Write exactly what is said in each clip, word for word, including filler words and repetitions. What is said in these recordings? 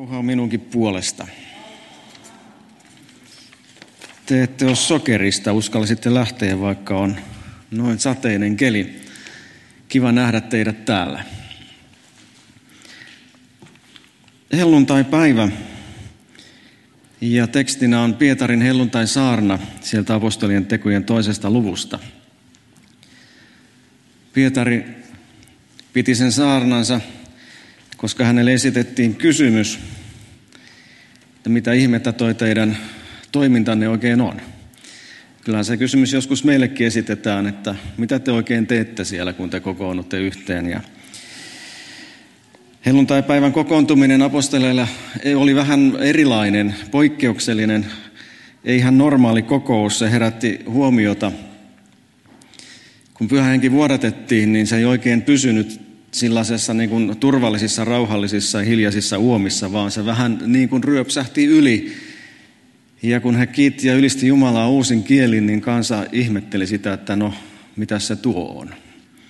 Rauhaa minunkin puolesta. Te ette ole sokerista, uskalsitte lähteä, vaikka on noin sateinen keli. Kiva nähdä teidät täällä. Helluntai-päivä ja tekstinä on Pietarin helluntai-saarna sieltä apostolien tekojen toisesta luvusta. Pietari piti sen saarnansa, koska hänelle esitettiin kysymys, että mitä ihmettä toi teidän toimintanne oikein on. Kyllähän se kysymys joskus meillekin esitetään, että mitä te oikein teette siellä, kun te kokoonnutte yhteen. Ja helluntai-päivän kokoontuminen apostoleilla oli vähän erilainen, poikkeuksellinen, ei ihan normaali kokous. Se herätti huomiota. Kun Pyhä Henki vuodatettiin, niin se ei oikein pysynyt sellaisessa niin kuin turvallisissa, rauhallisissa ja hiljaisissa uomissa, vaan se vähän niin kuin ryöpsähti yli. Ja kun he kiitti ja ylisti Jumalaa uusin kielin, niin kansa ihmetteli sitä, että no, mitä se tuo on.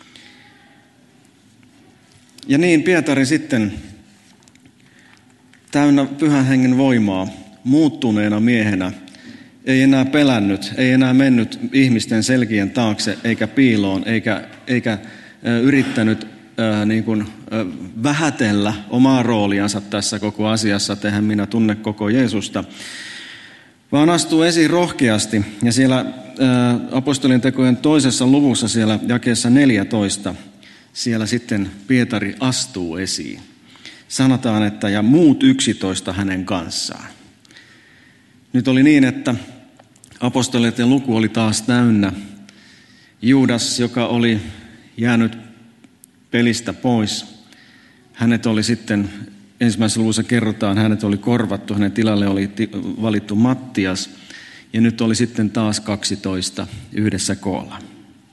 Ja niin Pietari sitten täynnä Pyhän Hengen voimaa, muuttuneena miehenä, ei enää pelännyt, ei enää mennyt ihmisten selkien taakse, eikä piiloon, eikä, eikä äh, yrittänyt äh, niin kuin, äh, vähätellä omaa rooliansa tässä koko asiassa, että eihän minä tunne koko Jeesusta, vaan astuu esiin rohkeasti. Ja siellä äh, apostolien tekojen toisessa luvussa, siellä jakeessa neljätoista, siellä sitten Pietari astuu esiin. Sanotaan, että ja muut yksitoista hänen kanssaan. Nyt oli niin, että apostolien luku oli taas täynnä. Juudas, joka oli jäänyt pelistä pois, hänet oli sitten, ensimmäisessä luvussa kerrotaan, hänet oli korvattu, hänen tilalle oli valittu Mattias, ja nyt oli sitten taas kaksitoista yhdessä koolla.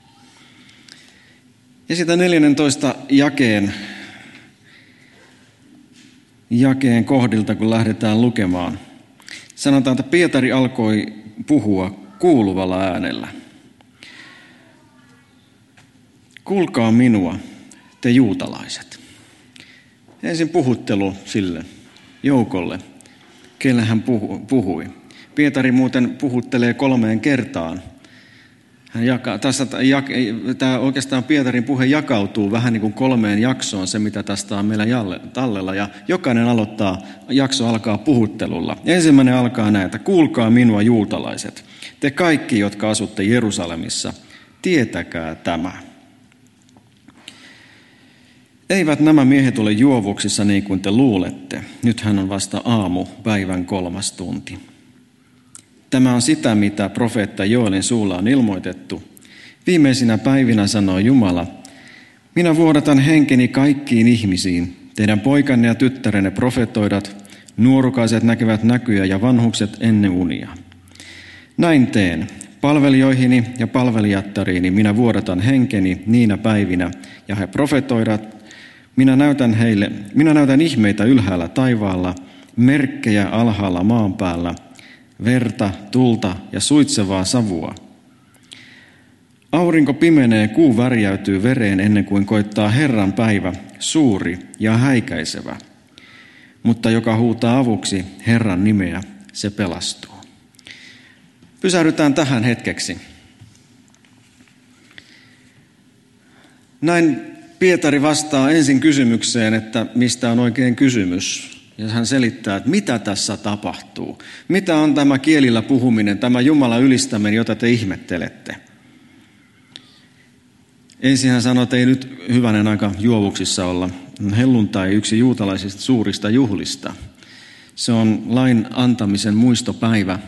Ja sitä neljännentoista jakeen, jakeen kohdilta, kun lähdetään lukemaan, sanotaan, että Pietari alkoi puhua kuuluvalla äänellä. Kuulkaa minua, te juutalaiset. Ensin puhuttelu sille joukolle, kelle hän puhui. Pietari muuten puhuttelee kolmeen kertaan. Hän jakaa, tässä, tämä oikeastaan Pietarin puhe jakautuu vähän niin kuin kolmeen jaksoon, se mitä tästä on meillä tallella. Ja jokainen aloittaa, jakso alkaa puhuttelulla. Ensimmäinen alkaa näin, että kuulkaa minua juutalaiset, te kaikki, jotka asutte Jerusalemissa, tietäkää tämä. Eivät nämä miehet ole juovuksissa niin kuin te luulette. Nythän on vasta aamu, päivän kolmas tunti. Tämä on sitä, mitä profeetta Joelin suulla on ilmoitettu. Viimeisinä päivinä sanoo Jumala, minä vuodatan henkeni kaikkiin ihmisiin. Teidän poikanne ja tyttärenne profetoidat, nuorukaiset näkevät näkyjä ja vanhukset ennen unia. Näin teen. Palvelijoihini ja palvelijattariini minä vuodatan henkeni niinä päivinä, ja he profetoidat. Minä näytän heille, minä näytän ihmeitä ylhäällä taivaalla, merkkejä alhaalla maan päällä, verta, tulta ja suitsevaa savua. Aurinko pimenee, kuu värjäytyy vereen ennen kuin koittaa Herran päivä, suuri ja häikäisevä. Mutta joka huutaa avuksi Herran nimeä, se pelastuu. Pysähdytään tähän hetkeksi. Näin Pietari vastaa ensin kysymykseen, että mistä on oikein kysymys. Ja hän selittää, että mitä tässä tapahtuu. Mitä on tämä kielillä puhuminen, tämä Jumalan ylistäminen, jota te ihmettelette. Ensin hän sanoi, että ei nyt hyvänen aika juovuksissa olla. Helluntai yksi juutalaisista suurista juhlista. Se on lain antamisen muistopäivä.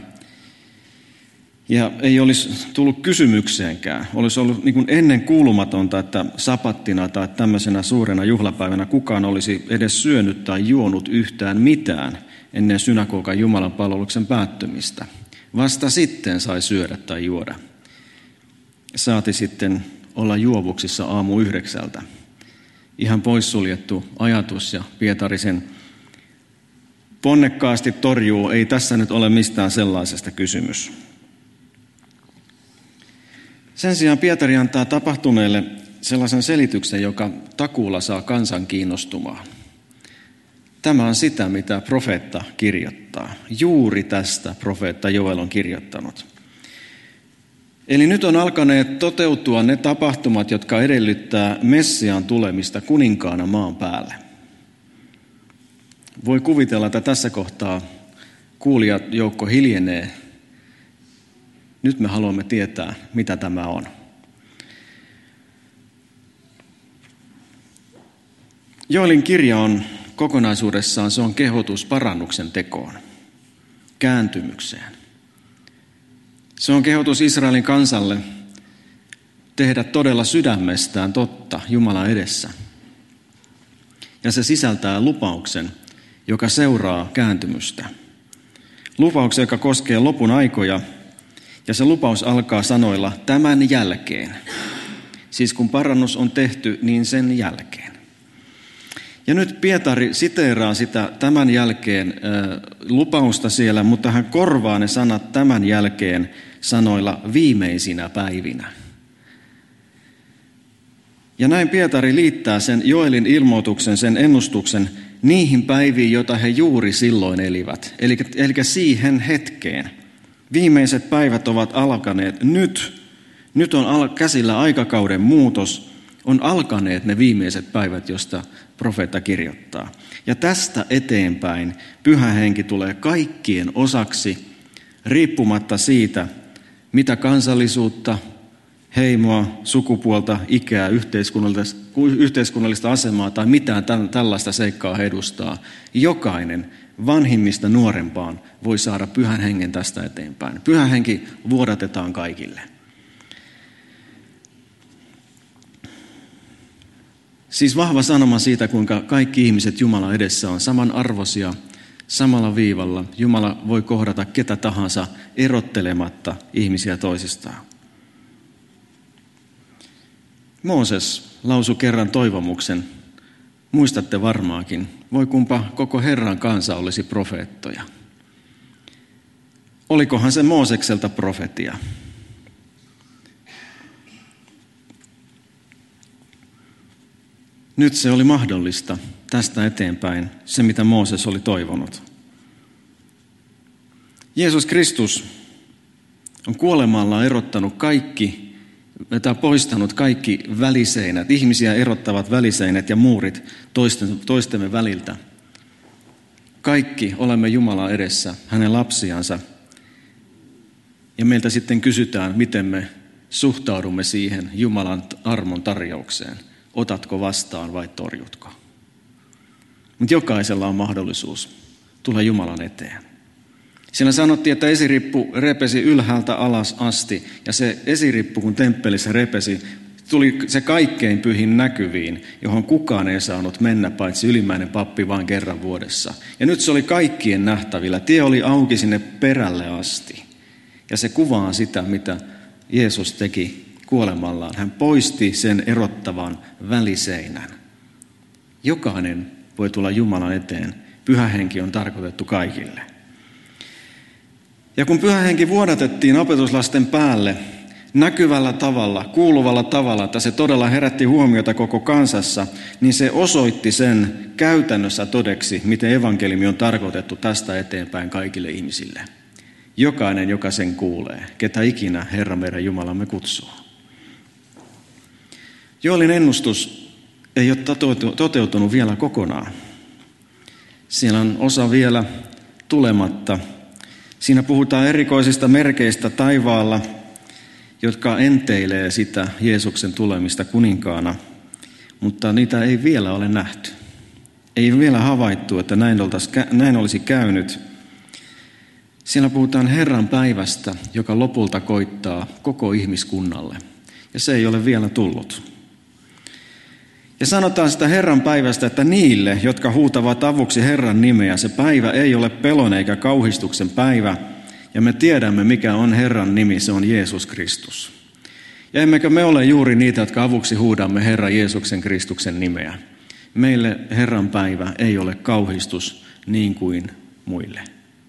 Ja ei olisi tullut kysymykseenkään. Olisi ollut niin kuin ennen kuulumatonta, että sapattina tai tämmöisenä suurena juhlapäivänä kukaan olisi edes syönyt tai juonut yhtään mitään ennen synagogan Jumalan palveluksen päättymistä. Vasta sitten sai syödä tai juoda. Saati sitten olla juovuksissa aamu yhdeksältä. Ihan poissuljettu ajatus, ja Pietari sen ponnekkaasti torjuu. Ei tässä nyt ole mistään sellaisesta kysymys. Sen sijaan Pietari antaa tapahtuneelle sellaisen selityksen, joka takuulla saa kansan kiinnostumaan. Tämä on sitä, mitä profeetta kirjoittaa. Juuri tästä profeetta Joel on kirjoittanut. Eli nyt on alkaneet toteutua ne tapahtumat, jotka edellyttää Messiaan tulemista kuninkaana maan päälle. Voi kuvitella, että tässä kohtaa kuulijajoukko hiljenee. Nyt me haluamme tietää, mitä tämä on. Joelin kirja on kokonaisuudessaan, se on kehotus parannuksen tekoon, kääntymykseen. Se on kehotus Israelin kansalle tehdä todella sydämestään totta Jumalan edessä. Ja se sisältää lupauksen, joka seuraa kääntymystä. Lupauksen, joka koskee lopun aikoja, ja se lupaus alkaa sanoilla tämän jälkeen. Siis kun parannus on tehty, niin sen jälkeen. Ja nyt Pietari siteeraa sitä tämän jälkeen äh, lupausta siellä, mutta hän korvaa ne sanat tämän jälkeen sanoilla viimeisinä päivinä. Ja näin Pietari liittää sen Joelin ilmoituksen, sen ennustuksen niihin päiviin, joita he juuri silloin elivät. Eli, eli siihen hetkeen. Viimeiset päivät ovat alkaneet nyt. Nyt on al- käsillä aikakauden muutos. On alkaneet ne viimeiset päivät, josta profeetta kirjoittaa. Ja tästä eteenpäin Pyhä Henki tulee kaikkien osaksi, riippumatta siitä, mitä kansallisuutta, heimoa, sukupuolta, ikää, yhteiskunnallista, yhteiskunnallista asemaa tai mitään tällaista seikkaa he edustaa. Jokainen vanhimmista nuorempaan voi saada Pyhän Hengen tästä eteenpäin. Pyhä Henki vuodatetaan kaikille. Siis vahva sanoma siitä, kuinka kaikki ihmiset Jumalan edessä on samanarvoisia, samalla viivalla. Jumala voi kohdata ketä tahansa erottelematta ihmisiä toisistaan. Mooses lausui kerran toivomuksen. Muistatte varmaankin, voi kumpa koko Herran kansa olisi profeettoja. Olikohan se Moosekselta profetia? Nyt se oli mahdollista tästä eteenpäin, se mitä Mooses oli toivonut. Jeesus Kristus on kuolemallaan erottanut kaikki, tai poistanut kaikki väliseinät, ihmisiä erottavat väliseinät ja muurit toistemme väliltä. Kaikki olemme Jumalan edessä, hänen lapsiansa. Ja meiltä sitten kysytään, miten me suhtaudumme siihen Jumalan armon tarjoukseen. Otatko vastaan vai torjutko? Mutta jokaisella on mahdollisuus tulla Jumalan eteen. Siinä sanottiin, että esirippu repesi ylhäältä alas asti, ja se esirippu, kun temppelissä repesi, tuli se kaikkein pyhin näkyviin, johon kukaan ei saanut mennä, paitsi ylimmäinen pappi vain kerran vuodessa. Ja nyt se oli kaikkien nähtävillä. Tie oli auki sinne perälle asti. Ja se kuvaa sitä, mitä Jeesus teki kuolemallaan. Hän poisti sen erottavan väliseinän. Jokainen voi tulla Jumalan eteen. Pyhä Henki on tarkoitettu kaikille. Ja kun Pyhä Henki vuodatettiin opetuslasten päälle näkyvällä tavalla, kuuluvalla tavalla, että se todella herätti huomiota koko kansassa, niin se osoitti sen käytännössä todeksi, miten evankeliumi on tarkoitettu tästä eteenpäin kaikille ihmisille. Jokainen, joka sen kuulee, ketä ikinä Herra meidän Jumalamme kutsuu. Joelin ennustus ei ole toteutunut vielä kokonaan. Siellä on osa vielä tulematta. Siinä puhutaan erikoisista merkeistä taivaalla, jotka enteilee sitä Jeesuksen tulemista kuninkaana, mutta niitä ei vielä ole nähty. Ei vielä havaittu, että näin, oltaisi, näin olisi käynyt. Siellä puhutaan Herran päivästä, joka lopulta koittaa koko ihmiskunnalle, ja se ei ole vielä tullut. Ja sanotaan sitä Herran päivästä, että niille, jotka huutavat avuksi Herran nimeä, se päivä ei ole pelon eikä kauhistuksen päivä, ja me tiedämme, mikä on Herran nimi, se on Jeesus Kristus. Ja emmekö me ole juuri niitä, jotka avuksi huudamme Herran Jeesuksen Kristuksen nimeä? Meille Herran päivä ei ole kauhistus niin kuin muille.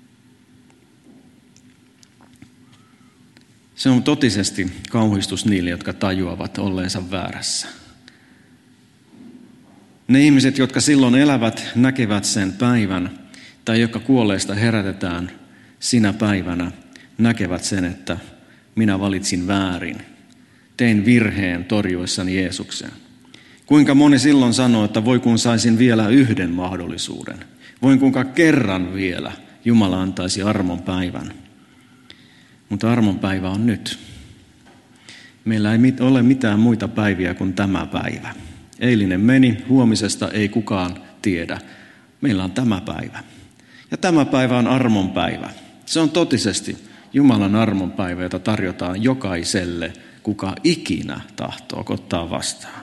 Se on totisesti kauhistus niille, jotka tajuavat olleensa väärässä. Ne ihmiset, jotka silloin elävät, näkevät sen päivän, tai jotka kuolleista herätetään sinä päivänä, näkevät sen, että minä valitsin väärin. Tein virheen torjuessani Jeesuksen. Kuinka moni silloin sanoo, että voi kun saisin vielä yhden mahdollisuuden. Voin kuinka kerran vielä Jumala antaisi armon päivän. Mutta armon päivä on nyt. Meillä ei ole mitään muita päiviä kuin tämä päivä. Eilinen meni, huomisesta ei kukaan tiedä. Meillä on tämä päivä. Ja tämä päivä on armon päivä. Se on totisesti Jumalan armon päivä, jota tarjotaan jokaiselle, kuka ikinä tahtoo ottaa vastaan.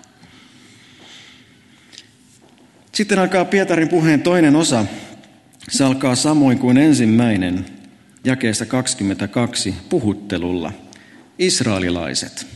Sitten alkaa Pietarin puheen toinen osa. Se alkaa samoin kuin ensimmäinen, jakeesta kaksikymmentäkaksi, puhuttelulla. Israelilaiset.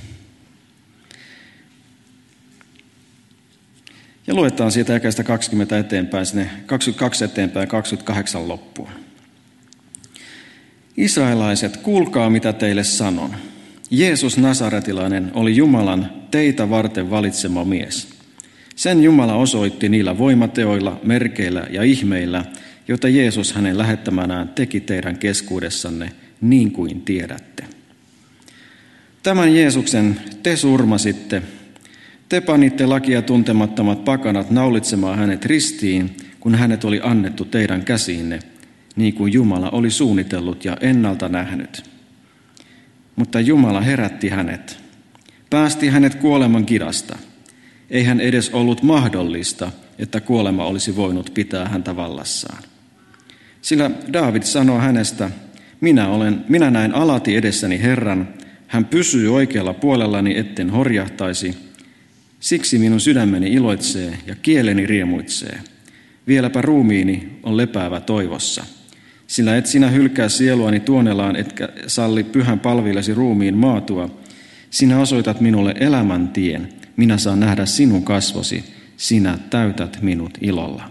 Ja luetaan siitä jakeesta kaksikymmentä eteenpäin, sinne kaksikymmentäkaksi eteenpäin ja kaksikymmentäkahdeksan loppuun. Israelilaiset, kuulkaa mitä teille sanon. Jeesus Nasaretilainen oli Jumalan teitä varten valitsema mies. Sen Jumala osoitti niillä voimateoilla, merkeillä ja ihmeillä, joita Jeesus hänen lähettämänään teki teidän keskuudessanne, niin kuin tiedätte. Tämän Jeesuksen te surmasitte. Te panitte lakia tuntemattomat pakanat naulitsemaan hänet ristiin, kun hänet oli annettu teidän käsiinne, niin kuin Jumala oli suunnitellut ja ennalta nähnyt. Mutta Jumala herätti hänet, päästi hänet kuoleman kidasta. Eihän edes ollut mahdollista, että kuolema olisi voinut pitää häntä vallassaan. Sillä Daavid sanoi hänestä, minä, olen, minä näin alati edessäni Herran, hän pysyy oikealla puolellani, etten horjahtaisi. Siksi minun sydämeni iloitsee ja kieleni riemuitsee. Vieläpä ruumiini on lepäävä toivossa. Sillä et sinä hylkää sieluani tuonelaan, etkä salli pyhän palvillesi ruumiin maatua. Sinä osoitat minulle elämän tien. Minä saan nähdä sinun kasvosi. Sinä täytät minut ilolla.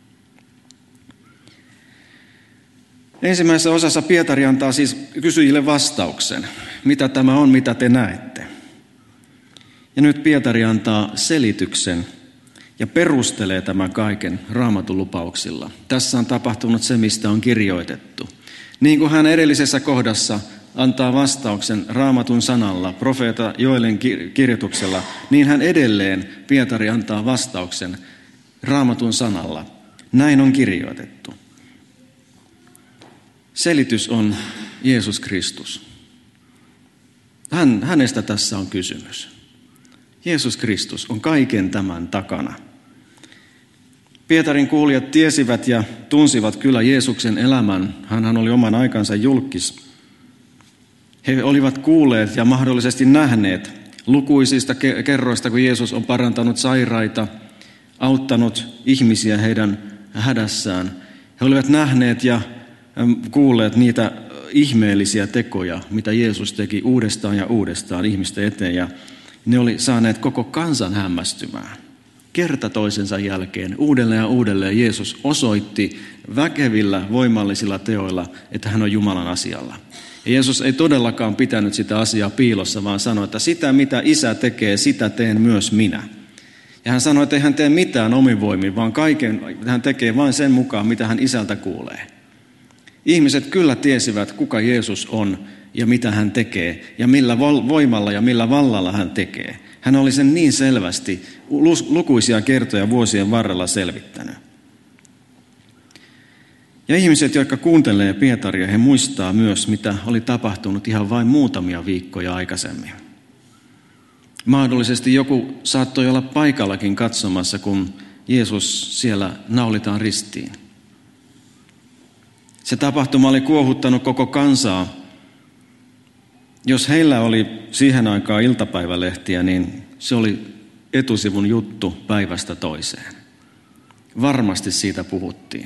Ensimmäisessä osassa Pietari antaa siis kysyjille vastauksen. Mitä tämä on, mitä te näette? Ja nyt Pietari antaa selityksen ja perustelee tämän kaiken Raamatun lupauksilla. Tässä on tapahtunut se, mistä on kirjoitettu. Niin kuin hän edellisessä kohdassa antaa vastauksen Raamatun sanalla, profeeta Joelen kirjoituksella, niin hän edelleen, Pietari, antaa vastauksen Raamatun sanalla. Näin on kirjoitettu. Selitys on Jeesus Kristus. Hän, hänestä tässä on kysymys. Jeesus Kristus on kaiken tämän takana. Pietarin kuulijat tiesivät ja tunsivat kyllä Jeesuksen elämän. Hänhän oli oman aikansa julkis. He olivat kuulleet ja mahdollisesti nähneet lukuisista kerroista, kun Jeesus on parantanut sairaita, auttanut ihmisiä heidän hädässään. He olivat nähneet ja kuulleet niitä ihmeellisiä tekoja, mitä Jeesus teki uudestaan ja uudestaan ihmisten eteen. Ja ne oli saaneet koko kansan hämmästymään. Kerta toisensa jälkeen uudelleen ja uudelleen Jeesus osoitti väkevillä, voimallisilla teoilla, että hän on Jumalan asialla. Ja Jeesus ei todellakaan pitänyt sitä asiaa piilossa, vaan sanoi, että sitä mitä Isä tekee, sitä teen myös minä. Ja hän sanoi, että ei hän tee mitään omin voimin, vaan kaiken hän tekee vain sen mukaan, mitä hän Isältä kuulee. Ihmiset kyllä tiesivät, kuka Jeesus on ja mitä hän tekee ja millä voimalla ja millä vallalla hän tekee. Hän oli sen niin selvästi lukuisia kertoja vuosien varrella selvittänyt. Ja ihmiset, jotka kuuntelee Pietaria, he muistaa myös, mitä oli tapahtunut ihan vain muutamia viikkoja aikaisemmin. Mahdollisesti joku saattoi olla paikallakin katsomassa, kun Jeesus siellä naulitaan ristiin. Se tapahtuma oli kuohuttanut koko kansaa. Jos heillä oli siihen aikaan iltapäivälehtiä, niin se oli etusivun juttu päivästä toiseen. Varmasti siitä puhuttiin.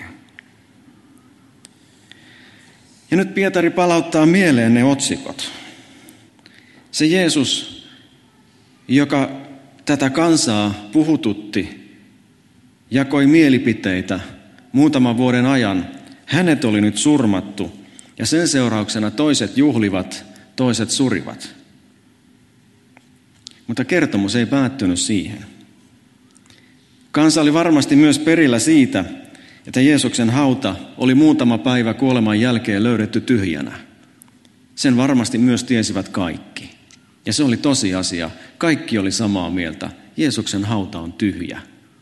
Ja nyt Pietari palauttaa mieleen ne otsikot. Se Jeesus, joka tätä kansaa puhututti, jakoi mielipiteitä muutaman vuoden ajan, hänet oli nyt surmattu ja sen seurauksena toiset juhlivat, toiset surivat. Mutta kertomus ei päättynyt siihen. Kansa oli varmasti myös perillä siitä, että Jeesuksen hauta oli muutama päivä kuoleman jälkeen löydetty tyhjänä. Sen varmasti myös tiesivät kaikki. Ja se oli tosiasia. Kaikki oli samaa mieltä. Jeesuksen hauta on tyhjä.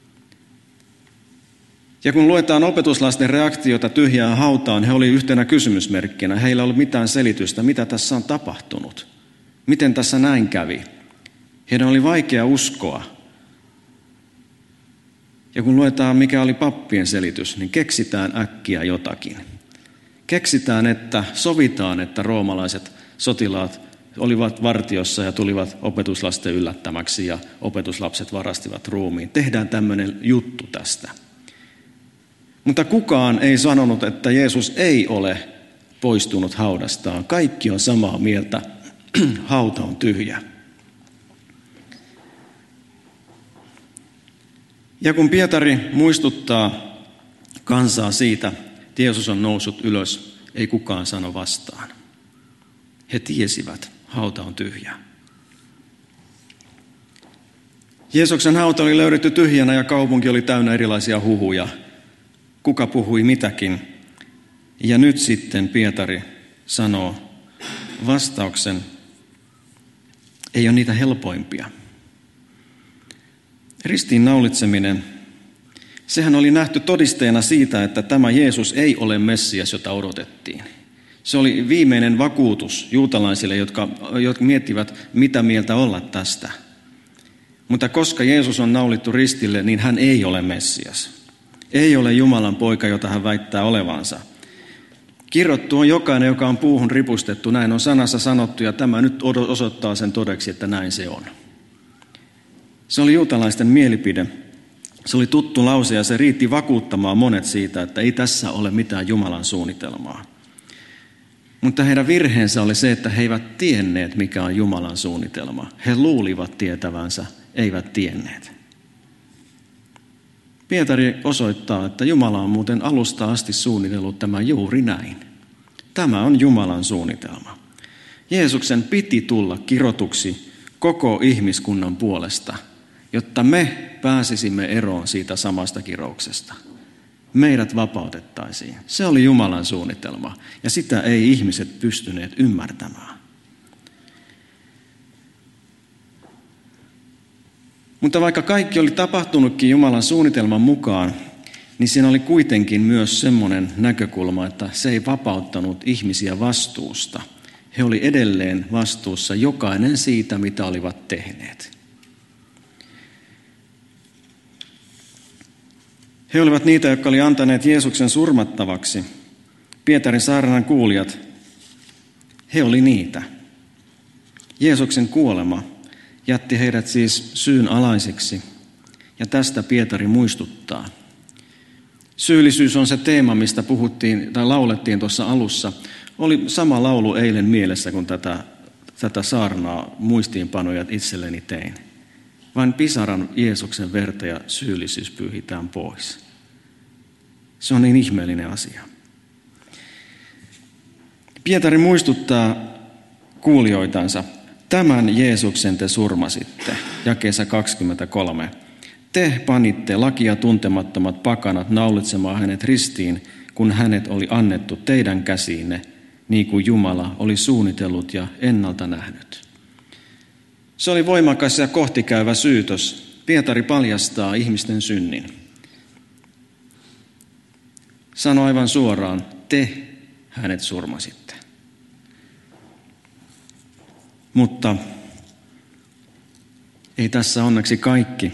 Ja kun luetaan opetuslasten reaktiota tyhjään hautaan, he oli yhtenä kysymysmerkkinä. Heillä ei ollut mitään selitystä, mitä tässä on tapahtunut. Miten tässä näin kävi? Heidän oli vaikea uskoa. Ja kun luetaan, mikä oli pappien selitys, niin keksitään äkkiä jotakin. Keksitään, että sovitaan, että roomalaiset sotilaat olivat vartiossa ja tulivat opetuslasten yllättämäksi ja opetuslapset varastivat ruumiin. Tehdään tämmöinen juttu tästä. Mutta kukaan ei sanonut, että Jeesus ei ole poistunut haudastaan. Kaikki on samaa mieltä. Hauta on tyhjä. Ja kun Pietari muistuttaa kansaa siitä, että Jeesus on noussut ylös, ei kukaan sano vastaan. He tiesivät, hauta on tyhjä. Jeesuksen hauta oli löydetty tyhjänä ja kaupunki oli täynnä erilaisia huhuja. Kuka puhui mitäkin. Ja nyt sitten Pietari sanoo vastauksen, ei ole niitä helpoimpia. Ristiin naulitseminen, sehän oli nähty todisteena siitä, että tämä Jeesus ei ole Messias, jota odotettiin. Se oli viimeinen vakuutus juutalaisille, jotka, jotka miettivät, mitä mieltä olla tästä. Mutta koska Jeesus on naulittu ristille, niin hän ei ole Messias. Ei ole Jumalan poika, jota hän väittää olevansa. Kirottu on jokainen, joka on puuhun ripustettu. Näin on sanassa sanottu ja tämä nyt osoittaa sen todeksi, että näin se on. Se oli juutalaisten mielipide. Se oli tuttu lause ja se riitti vakuuttamaan monet siitä, että ei tässä ole mitään Jumalan suunnitelmaa. Mutta heidän virheensä oli se, että he eivät tienneet, mikä on Jumalan suunnitelma. He luulivat tietävänsä, eivät tienneet. Pietari osoittaa, että Jumala on muuten alusta asti suunnitellut tämän juuri näin. Tämä on Jumalan suunnitelma. Jeesuksen piti tulla kirotuksi koko ihmiskunnan puolesta, jotta me pääsisimme eroon siitä samasta kirouksesta. Meidät vapautettaisiin. Se oli Jumalan suunnitelma ja sitä ei ihmiset pystyneet ymmärtämään. Mutta vaikka kaikki oli tapahtunutkin Jumalan suunnitelman mukaan, niin siinä oli kuitenkin myös semmoinen näkökulma, että se ei vapauttanut ihmisiä vastuusta. He oli edelleen vastuussa jokainen siitä, mitä olivat tehneet. He olivat niitä, jotka oli antaneet Jeesuksen surmattavaksi. Pietarin saarnan kuulijat, he oli niitä. Jeesuksen kuolema jätti heidät siis syyn alaisiksi, ja tästä Pietari muistuttaa. Syyllisyys on se teema, mistä puhuttiin tai laulettiin tuossa alussa. Oli sama laulu eilen mielessä, kun tätä, tätä saarnaa muistiinpanoja itselleni tein. Vain pisaran Jeesuksen verta ja syyllisyys pyyhitään pois. Se on niin ihmeellinen asia. Pietari muistuttaa kuulijoitansa, tämän Jeesuksen te surmasitte, jakeessa kaksikymmentäkolme. Te panitte lakia tuntemattomat pakanat naulitsemaan hänet ristiin, kun hänet oli annettu teidän käsiinne, niin kuin Jumala oli suunnitellut ja ennalta nähnyt. Se oli voimakas ja kohtikäyvä syytös. Pietari paljastaa ihmisten synnin. Sano aivan suoraan, te hänet surmasitte. Mutta ei tässä onneksi kaikki.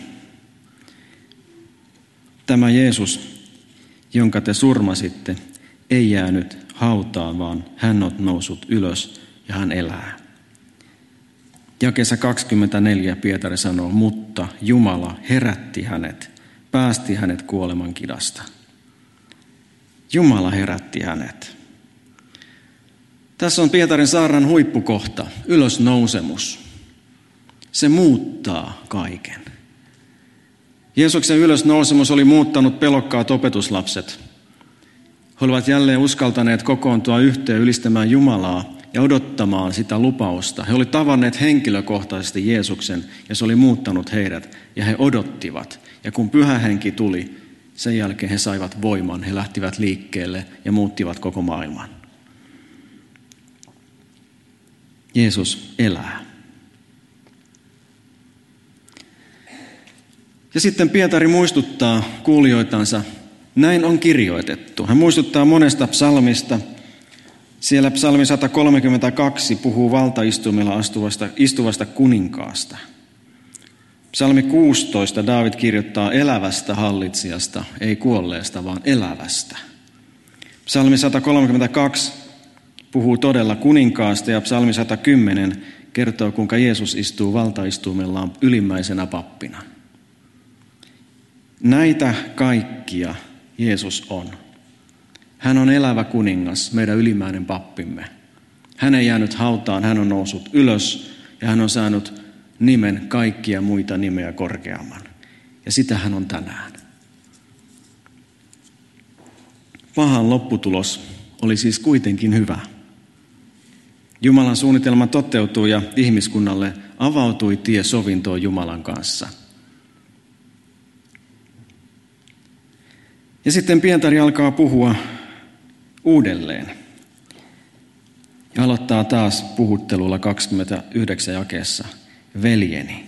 Tämä Jeesus, jonka te surmasitte, ei jäänyt hautaan, vaan hän on noussut ylös ja hän elää. Jakeessa kaksikymmentäneljä Pietari sanoo, mutta Jumala herätti hänet, päästi hänet kuoleman kidasta. Jumala herätti hänet. Tässä on Pietarin saarnan huippukohta, ylösnousemus. Se muuttaa kaiken. Jeesuksen ylösnousemus oli muuttanut pelokkaat opetuslapset. He olivat jälleen uskaltaneet kokoontua yhteen ylistämään Jumalaa ja odottamaan sitä lupausta. He olivat tavanneet henkilökohtaisesti Jeesuksen ja se oli muuttanut heidät ja he odottivat. Ja kun Pyhä Henki tuli, sen jälkeen he saivat voiman, he lähtivät liikkeelle ja muuttivat koko maailman. Jeesus elää. Ja sitten Pietari muistuttaa kuulijoitansa, näin on kirjoitettu. Hän muistuttaa monesta psalmista. Siellä psalmi sata kolmekymmentäkaksi puhuu valtaistuimella astuvasta, istuvasta kuninkaasta. Psalmi kuusitoista Daavid kirjoittaa elävästä hallitsijasta, ei kuolleesta, vaan elävästä. Psalmi sata kolmekymmentäkaksi puhuu todella kuninkaasta ja psalmi sata kymmenen kertoo, kuinka Jeesus istuu valtaistuimellaan ylimmäisenä pappina. Näitä kaikkia Jeesus on. Hän on elävä kuningas, meidän ylimmäinen pappimme. Hän ei jäänyt hautaan, hän on noussut ylös ja hän on saanut nimen kaikkia muita nimeä korkeamman. Ja sitä hän on tänään. Pahan lopputulos oli siis kuitenkin hyvä. Jumalan suunnitelma toteutui ja ihmiskunnalle avautui tie sovintoon Jumalan kanssa. Ja sitten Pietari alkaa puhua uudelleen. Ja aloittaa taas puhuttelulla kaksikymmentäyhdeksän jakeessa. Veljeni.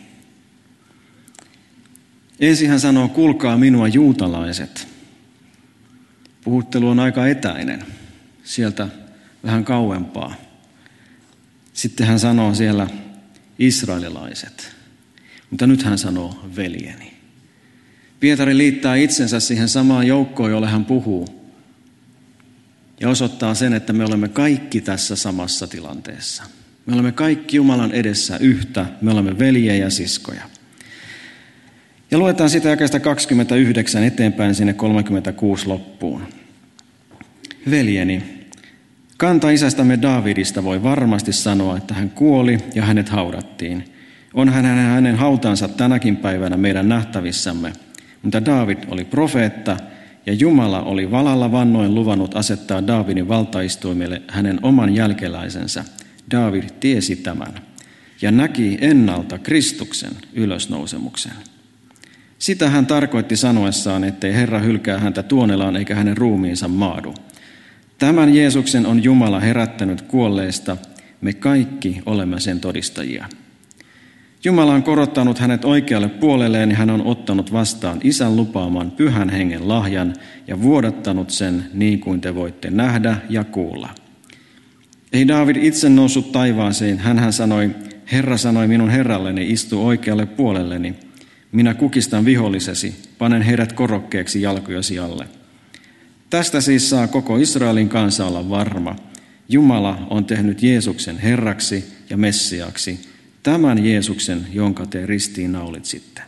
Ensin hän sanoo, kuulkaa minua juutalaiset. Puhuttelu on aika etäinen, sieltä vähän kauempaa. Sitten hän sanoo siellä israelilaiset, mutta nyt hän sanoo veljeni. Pietari liittää itsensä siihen samaan joukkoon, jolle hän puhuu. Ja osoittaa sen, että me olemme kaikki tässä samassa tilanteessa. Me olemme kaikki Jumalan edessä yhtä, me olemme veljejä ja siskoja. Ja luetaan sitä jakeesta kaksikymmentäyhdeksän eteenpäin sinne kolmekymmentäkuusi loppuun. Veljeni, kantaisästämme Daavidista voi varmasti sanoa, että hän kuoli ja hänet haudattiin. On hän hänen hautansa tänäkin päivänä meidän nähtävissämme. Mutta Daavid oli profeetta ja Jumala oli valalla vannoin luvannut asettaa Daavidin valtaistuimelle hänen oman jälkeläisensä. Daavid tiesi tämän ja näki ennalta Kristuksen ylösnousemuksen. Sitä hän tarkoitti sanoessaan, ettei Herra hylkää häntä tuonelaan eikä hänen ruumiinsa maadu. Tämän Jeesuksen on Jumala herättänyt kuolleista, me kaikki olemme sen todistajia. Jumala on korottanut hänet oikealle puolelleen ja hän on ottanut vastaan Isän lupaaman Pyhän Hengen lahjan ja vuodattanut sen niin kuin te voitte nähdä ja kuulla. Ei Daavid itse noussut taivaaseen, hänhän sanoi, Herra sanoi minun herralleni, istu oikealle puolelleni. Minä kukistan vihollisesi, panen heidät korokkeeksi jalkojesi alle. Tästä siis saa koko Israelin kansa olla varma. Jumala on tehnyt Jeesuksen Herraksi ja Messiaksi, tämän Jeesuksen, jonka te ristiin naulitsitte.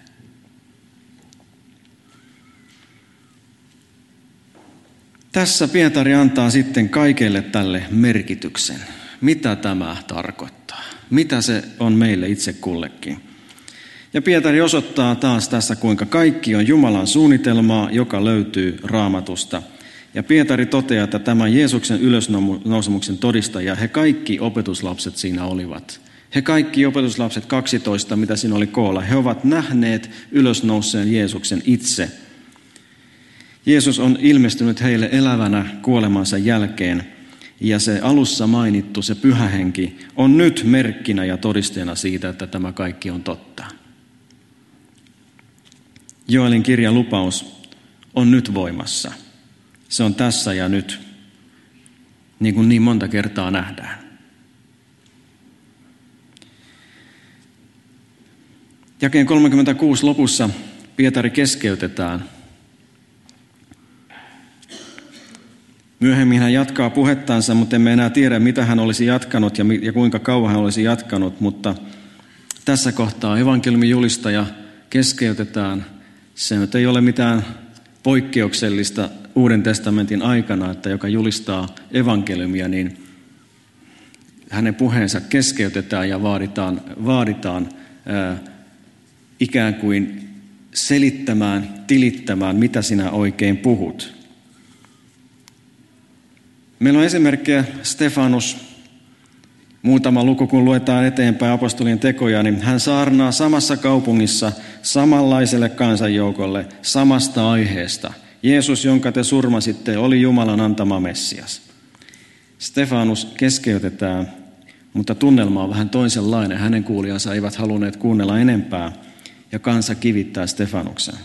Tässä Pietari antaa sitten kaikelle tälle merkityksen. Mitä tämä tarkoittaa? Mitä se on meille itse kullekin? Ja Pietari osoittaa taas tässä, kuinka kaikki on Jumalan suunnitelmaa, joka löytyy Raamatusta. Ja Pietari toteaa, että tämän Jeesuksen ylösnousemuksen todistajia, he kaikki opetuslapset siinä olivat. He kaikki opetuslapset kaksitoista, mitä siinä oli koolla, he ovat nähneet ylösnouseen Jeesuksen itse. Jeesus on ilmestynyt heille elävänä kuolemansa jälkeen, ja se alussa mainittu, se Pyhä Henki, on nyt merkkinä ja todisteena siitä, että tämä kaikki on totta. Joelin kirjan lupaus on nyt voimassa. Se on tässä ja nyt, niin kuin niin monta kertaa nähdään. Jakeen kolmekymmentäkuusi lopussa Pietari keskeytetään. Myöhemmin hän jatkaa puhettansa, mutta emme enää tiedä, mitä hän olisi jatkanut ja kuinka kauan hän olisi jatkanut. Mutta tässä kohtaa evankeliumin julistaja keskeytetään. Se nyt ei ole mitään poikkeuksellista Uuden testamentin aikana, että joka julistaa evankeliumia, niin hänen puheensa keskeytetään ja vaaditaan, vaaditaan ää, ikään kuin selittämään, tilittämään, mitä sinä oikein puhut. Meillä on esimerkkejä Stefanus, Muutama luku, kun luetaan eteenpäin apostolien tekoja, niin hän saarnaa samassa kaupungissa samanlaiselle kansanjoukolle samasta aiheesta. Jeesus, jonka te surmasitte, oli Jumalan antama Messias. Stefanus keskeytetään, mutta tunnelma on vähän toisenlainen. Hänen kuulijansa eivät halunneet kuunnella enempää, ja kansa kivittää Stefanuksen.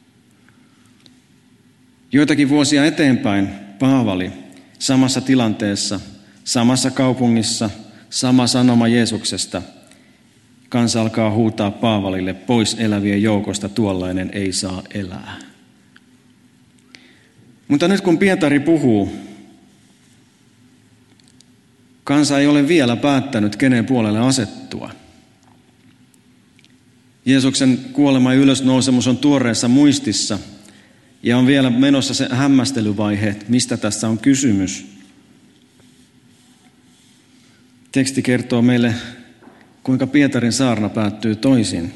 Joitakin vuosia eteenpäin Paavali samassa tilanteessa, samassa kaupungissa, sama sanoma Jeesuksesta. Kansa alkaa huutaa Paavalille, pois elävien joukosta tuollainen ei saa elää. Mutta nyt kun Pietari puhuu, kansa ei ole vielä päättänyt, kenen puolelle asettua. Jeesuksen kuolema ja ylösnousemus on tuoreessa muistissa ja on vielä menossa se hämmästelyvaihe, mistä tässä on kysymys. Teksti kertoo meille, kuinka Pietarin saarna päättyy toisin.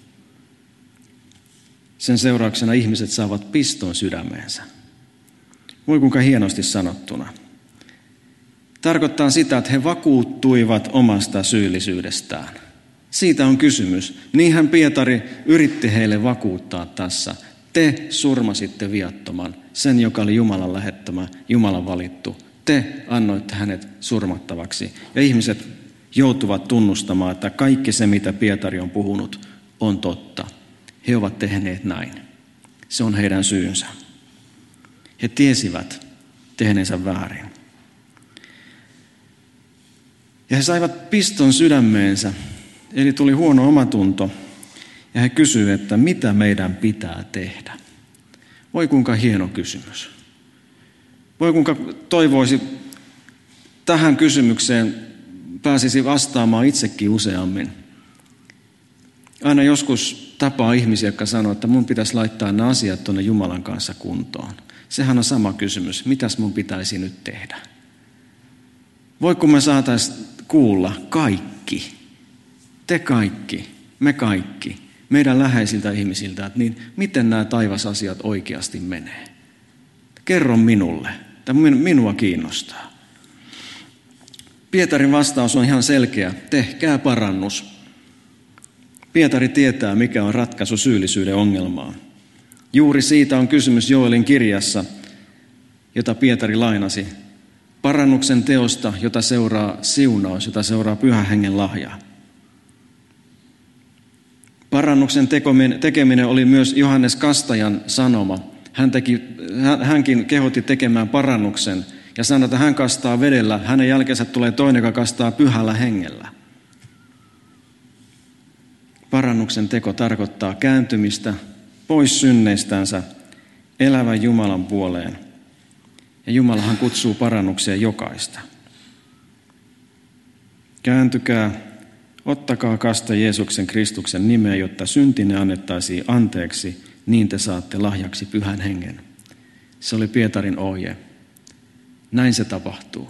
Sen seurauksena ihmiset saavat piston sydämeensä. Voi kuinka hienosti sanottuna. Tarkoittaa sitä, että he vakuuttuivat omasta syyllisyydestään. Siitä on kysymys. Niinhän Pietari yritti heille vakuuttaa tässä. Te surmasitte viattoman, sen joka oli Jumalan lähettämä, Jumalan valittu. Te annoitte hänet surmattavaksi. Ja ihmiset joutuvat tunnustamaan, että kaikki se, mitä Pietari on puhunut, on totta. He ovat tehneet näin. Se on heidän syynsä. He tiesivät tehneensä väärin. Ja he saivat piston sydämeensä, eli tuli huono omatunto. Ja he kysyivät, että mitä meidän pitää tehdä. Voi kuinka hieno kysymys. Voi kuinka toivoisi tähän kysymykseen pääsisi vastaamaan itsekin useammin. Aina joskus tapaa ihmisiä, jotka sanoo, että mun pitäisi laittaa nämä asiat tuonne Jumalan kanssa kuntoon. Sehän on sama kysymys. Mitäs mun pitäisi nyt tehdä? Voi kun me saataisiin kuulla kaikki, te kaikki, me kaikki, meidän läheisiltä ihmisiltä, että niin miten nämä taivasasiat oikeasti menee. Kerro minulle, tämä minua kiinnostaa. Pietarin vastaus on ihan selkeä, tehkää parannus. Pietari tietää, mikä on ratkaisu syyllisyyden ongelmaan. Juuri siitä on kysymys Joelin kirjassa, jota Pietari lainasi. Parannuksen teosta, jota seuraa siunaus, jota seuraa Pyhän Hengen lahja. Parannuksen tekeminen oli myös Johannes Kastajan sanoma. Hän teki, hänkin kehotti tekemään parannuksen ja sanoi, että hän kastaa vedellä. Hänen jälkeensä tulee toinen, joka kastaa Pyhällä Hengellä. Parannuksen teko tarkoittaa kääntymistä pois synneistänsä elävän Jumalan puoleen. Ja Jumalahan kutsuu parannukseen jokaista. Kääntykää, ottakaa kaste Jeesuksen Kristuksen nimeä, jotta syntinne annettaisiin anteeksi, niin te saatte lahjaksi Pyhän Hengen. Se oli Pietarin ohje. Näin se tapahtuu.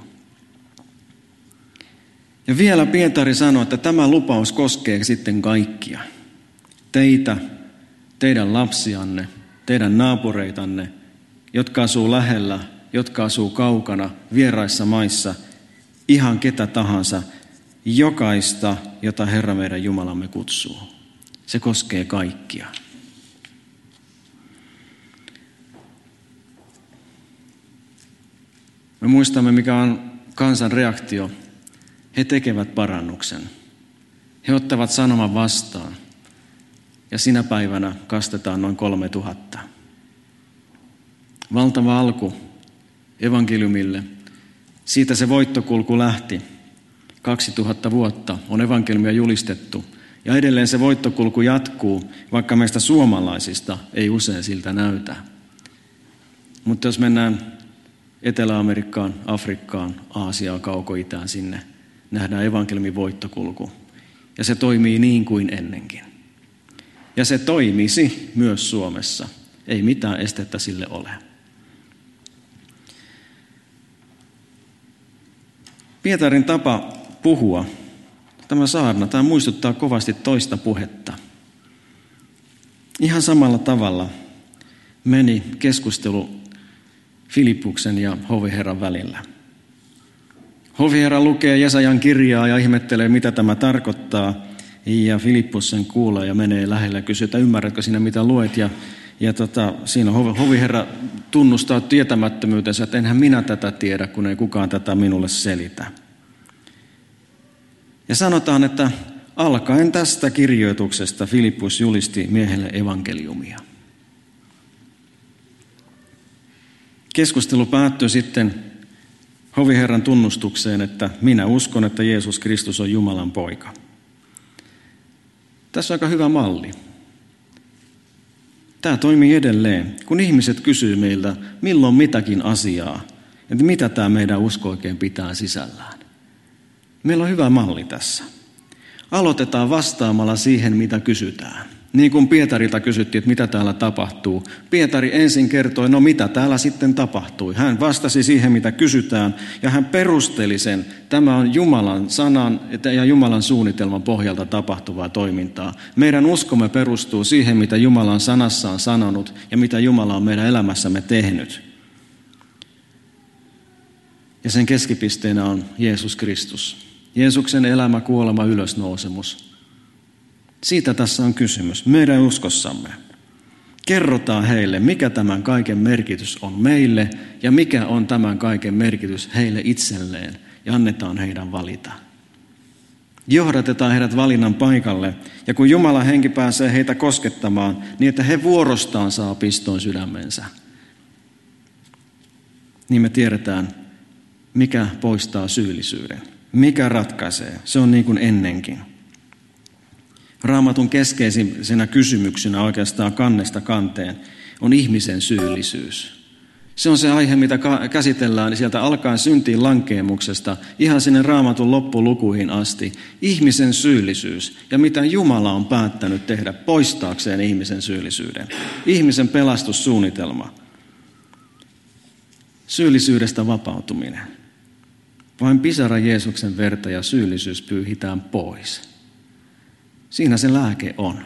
Ja vielä Pietari sanoi, että tämä lupaus koskee sitten kaikkia. Teitä, teidän lapsianne, teidän naapureitanne, jotka asuu lähellä, jotka asuu kaukana, vieraissa maissa, ihan ketä tahansa, jokaista, jota Herra meidän Jumalamme kutsuu. Se koskee kaikkia. Me muistamme, mikä on kansan reaktio. He tekevät parannuksen. He ottavat sanoman vastaan. Ja sinä päivänä kastetaan noin kolme tuhatta. Valtava alku evankeliumille. Siitä se voittokulku lähti. kaksituhatta vuotta on evankeliumia julistettu. Ja edelleen se voittokulku jatkuu, vaikka meistä suomalaisista ei usein siltä näytä. Mutta jos mennään Etelä-Amerikkaan, Afrikkaan, Aasiaan, Kauko-Itään sinne, nähdään evankeliumin voittokulku. Ja se toimii niin kuin ennenkin. Ja se toimisi myös Suomessa. Ei mitään estettä sille ole. Pietarin tapa puhua, tämä saarna, tämä muistuttaa kovasti toista puhetta. Ihan samalla tavalla meni keskustelu Filippuksen ja hoviherran välillä. Hoviherra lukee Jesajan kirjaa ja ihmettelee, mitä tämä tarkoittaa. Ja Filippus sen kuulee ja menee lähelle ja kysyy, että ymmärrätkö sinä, mitä luet? Ja, ja tota, siinä hoviherra tunnustaa tietämättömyytensä, että enhän minä tätä tiedä, kun ei kukaan tätä minulle selitä. Ja sanotaan, että alkaen tästä kirjoituksesta Filippus julisti miehelle evankeliumia. Keskustelu päättyi sitten hoviherran tunnustukseen, että minä uskon, että Jeesus Kristus on Jumalan poika. Tässä on aika hyvä malli. Tämä toimii edelleen, kun ihmiset kysyy meiltä milloin mitäkin asiaa, että mitä tämä meidän usko oikein pitää sisällään. Meillä on hyvä malli tässä. Aloitetaan vastaamalla siihen, mitä kysytään. Niin kuin Pietarilta kysyttiin, että mitä täällä tapahtuu. Pietari ensin kertoi, no mitä täällä sitten tapahtui. Hän vastasi siihen, mitä kysytään, ja hän perusteli sen. Tämä on Jumalan sanan ja Jumalan suunnitelman pohjalta tapahtuvaa toimintaa. Meidän uskomme perustuu siihen, mitä Jumalan sanassa on sanonut ja mitä Jumala on meidän elämässämme tehnyt. Ja sen keskipisteenä on Jeesus Kristus. Jeesuksen elämä, kuolema, ylösnousemus. Siitä tässä on kysymys, meidän uskossamme. Kerrotaan heille, mikä tämän kaiken merkitys on meille ja mikä on tämän kaiken merkitys heille itselleen ja annetaan heidän valita. Johdatetaan heidät valinnan paikalle ja kun Jumalan henki pääsee heitä koskettamaan, niin että he vuorostaan saa piston sydämensä, niin me tiedetään, mikä poistaa syyllisyyden, mikä ratkaisee. Se on niin kuin ennenkin. Raamatun keskeisenä kysymyksenä oikeastaan kannesta kanteen on ihmisen syyllisyys. Se on se aihe, mitä käsitellään sieltä alkaen syntiin lankeemuksesta ihan sinne Raamatun loppulukuihin asti. Ihmisen syyllisyys ja mitä Jumala on päättänyt tehdä poistaakseen ihmisen syyllisyyden. Ihmisen pelastussuunnitelma. Syyllisyydestä vapautuminen. Vain pisara Jeesuksen verta ja syyllisyys pyyhitään pois. Siinä se lääke on.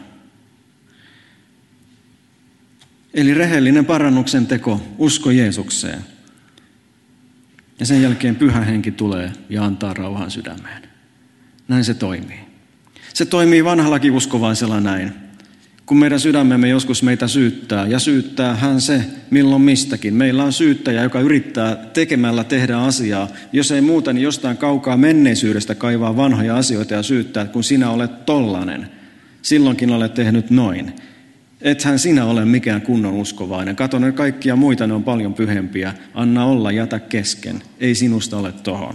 Eli rehellinen parannuksen teko, usko Jeesukseen. Ja sen jälkeen Pyhä Henki tulee ja antaa rauhan sydämeen. Näin se toimii. Se toimii vanhallakin uskovaisella näin. Kun meidän sydämemme joskus meitä syyttää, ja syyttää hän se milloin mistäkin. Meillä on syyttäjä, joka yrittää tekemällä tehdä asiaa. Jos ei muuta, niin jostain kaukaa menneisyydestä kaivaa vanhoja asioita ja syyttää, että kun sinä olet tollanen, silloinkin olet tehnyt noin. Ethän sinä ole mikään kunnon uskovainen. Kato ne kaikkia muita, ne on paljon pyhempiä. Anna olla, jätä kesken. Ei sinusta ole tohon.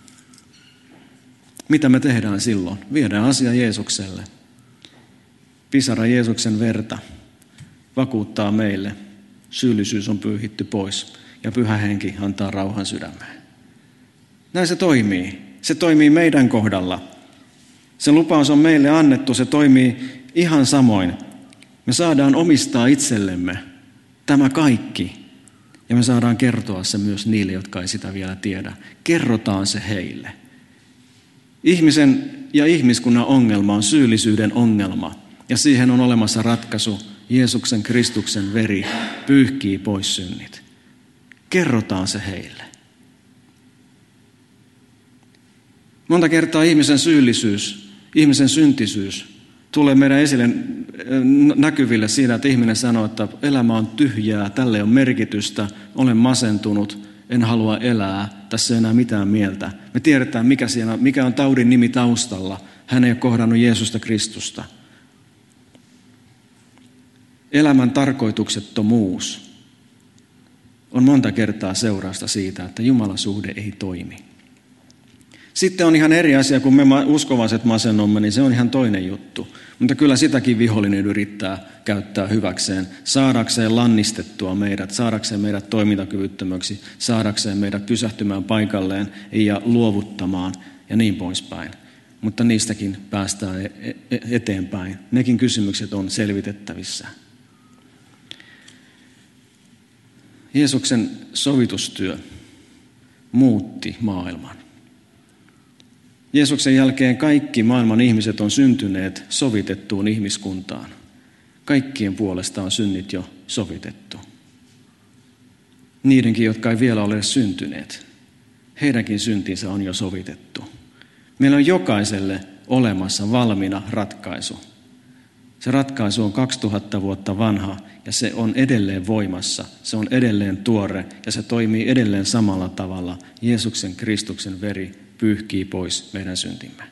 Mitä me tehdään silloin? Viedään asia Jeesukselle. Pisara Jeesuksen verta vakuuttaa meille. Syyllisyys on pyyhitty pois ja Pyhä Henki antaa rauhan sydämeen. Näin se toimii. Se toimii meidän kohdalla. Se lupaus on meille annettu, se toimii ihan samoin. Me saadaan omistaa itsellemme tämä kaikki ja me saadaan kertoa se myös niille, jotka ei sitä vielä tiedä. Kerrotaan se heille. Ihmisen ja ihmiskunnan ongelma on syyllisyyden ongelma ja siihen on olemassa ratkaisu. Jeesuksen Kristuksen veri pyyhkii pois synnit. Kerrotaan se heille. Monta kertaa ihmisen syyllisyys, ihmisen syntisyys tulee meidän esille näkyville siinä, että ihminen sanoo, että elämä on tyhjää, tälle ei ole merkitystä, olen masentunut, en halua elää, tässä ei enää mitään mieltä. Me tiedetään, mikä, siinä, mikä on taudin nimi taustalla. Hän ei ole kohdannut Jeesusta Kristusta. Elämän tarkoituksettomuus on monta kertaa seurausta siitä, että Jumalan suhde ei toimi. Sitten on ihan eri asia, kun me uskovaiset masennomme, niin se on ihan toinen juttu. Mutta kyllä sitäkin vihollinen yrittää käyttää hyväkseen, saadakseen lannistettua meidät, saadakseen meidät toimintakyvyttömöksi, saadakseen meidät pysähtymään paikalleen ja luovuttamaan ja niin poispäin. Mutta niistäkin päästään eteenpäin. Nekin kysymykset on selvitettävissä. Jeesuksen sovitustyö muutti maailman. Jeesuksen jälkeen kaikki maailman ihmiset on syntyneet sovitettuun ihmiskuntaan. Kaikkien puolesta on synnit jo sovitettu. Niidenkin, jotka ei vielä ole syntyneet. heidänkin syntinsä on jo sovitettu. Meillä on jokaiselle olemassa valmiina ratkaisu. Se ratkaisu on kaksituhatta vuotta vanha ja se on edelleen voimassa, se on edelleen tuore ja se toimii edelleen samalla tavalla. Jeesuksen Kristuksen veri pyyhkii pois meidän syntimme.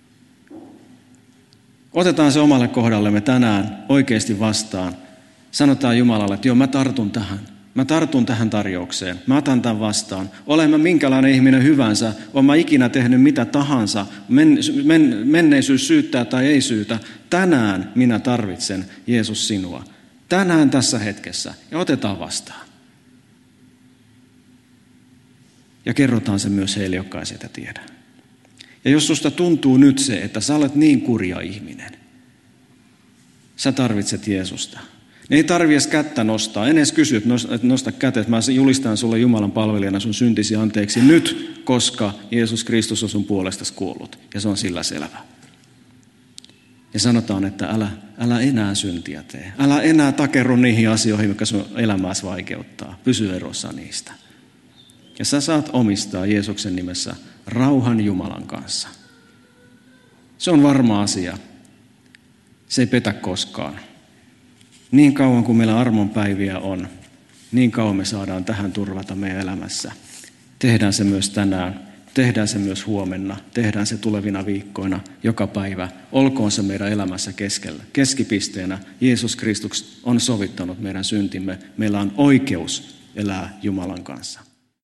Otetaan se omalle kohdallemme tänään oikeasti vastaan. Sanotaan Jumalalle, että joo, mä tartun tähän. Mä tartun tähän tarjoukseen. Mä otan tämän vastaan. Olen mä minkälainen ihminen hyvänsä. Olen mä ikinä tehnyt mitä tahansa. Men, men, menneisyys syyttää tai ei syytä. Tänään minä tarvitsen, Jeesus, sinua. Tänään tässä hetkessä. Ja otetaan vastaan. Ja kerrotaan se myös heille, jotka ei sitä tiedä. Ja jos susta tuntuu nyt se, että sä olet niin kurja ihminen, sä tarvitset Jeesusta. Ei tarvitse edes kättä nostaa. En edes kysy, että nosta kättä, että mä julistan sulle Jumalan palvelijana sun syntisi anteeksi nyt, koska Jeesus Kristus on sun puolestasi kuollut. Ja se on sillä selvä. Ja sanotaan, että älä, älä enää syntiä tee. Älä enää takerru niihin asioihin, jotka sun elämääsi vaikeuttaa. Pysy erossa niistä. Ja sä saat omistaa Jeesuksen nimessä rauhan Jumalan kanssa. Se on varma asia. Se ei petä koskaan. Niin kauan kuin meillä armonpäiviä on, niin kauan me saadaan tähän turvata meidän elämässä. Tehdään se myös tänään, tehdään se myös huomenna, tehdään se tulevina viikkoina, joka päivä. Olkoon se meidän elämässä keskellä. Keskipisteenä Jeesus Kristus on sovittanut meidän syntimme. Meillä on oikeus elää Jumalan kanssa.